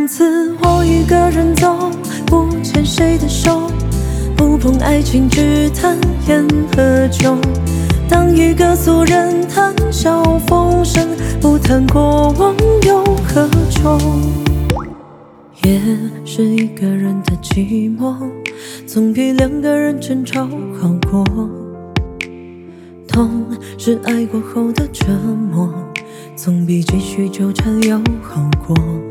从此我一个人走，不牵谁的手，不碰爱情，只谈烟和酒。当一个俗人谈笑风生，不谈过往有何愁。也是一个人的寂寞，总比两个人争吵好过。痛是爱过后的折磨，总比继续纠缠要好过。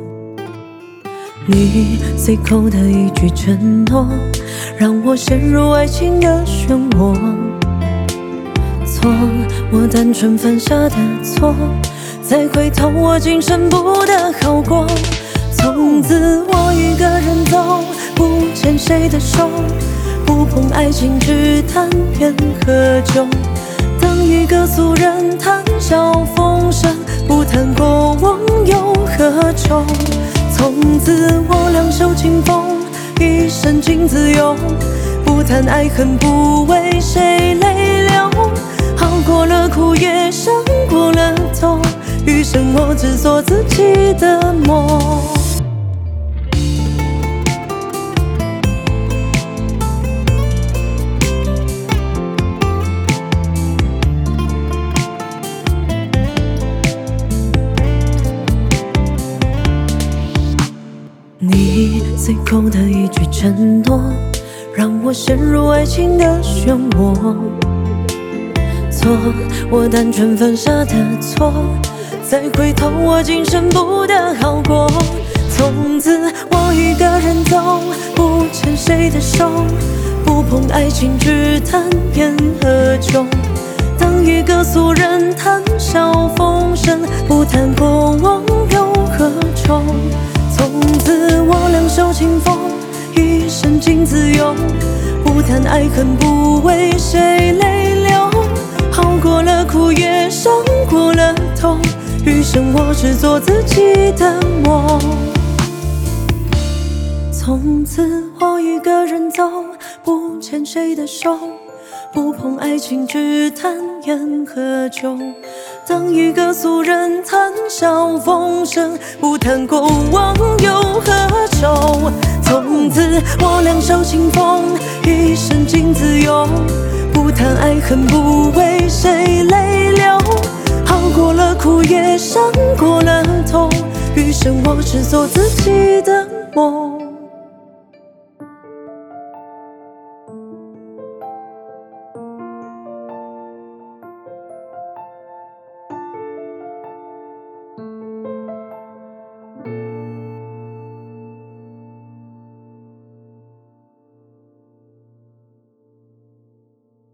你随口的一句承诺，让我陷入爱情的漩涡。错，我单纯犯下的错，再回头我今生不得好过。从此我一个人走，不牵谁的手，不碰爱情，只谈烟和酒。当一个俗人谈笑风生，不谈过往有何愁。从此我两手清风，一身尽自由，不谈爱恨，不为谁泪流。熬过了苦，也伤过了痛，余生我只做自己的梦。你随口的一句承诺，让我陷入爱情的漩涡。错，我单纯犯下的错，再回头我今生不得好过。从此我一个人走，不牵谁的手，不碰爱情，只谈烟和酒。当一个俗人谈笑风生，不谈过往有何愁。从此我两手清风，一身尽自由，不谈爱恨，不为谁泪流。熬过了苦，也伤过了痛，余生我只做自己的梦。从此我一个人走，不牵谁的手，不碰爱情，只谈烟和酒。当一个俗人谈笑风生，不谈过往有何愁。从此我两手清风，一身尽自由，不谈爱恨，不为谁泪流。熬过了苦，也伤过了痛，余生我只做自己的梦。